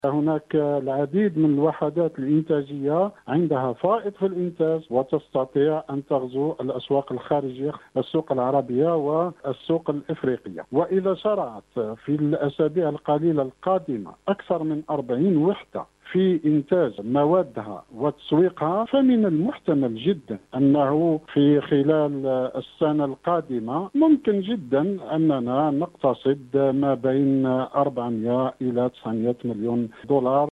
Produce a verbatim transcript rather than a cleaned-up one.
هناك العديد من الوحدات الإنتاجية عندها فائض في الإنتاج وتستطيع أن تغزو الأسواق الخارجية، السوق العربية والسوق الإفريقية. وإذا شرعت في الأسابيع القليلة القادمة أكثر من أربعين وحدة في إنتاج موادها وتسويقها، فمن المحتمل جدا أنه في خلال السنة القادمة ممكن جدا أننا نقتصد ما بين أربعمائة إلى تسعمائة مليون دولار.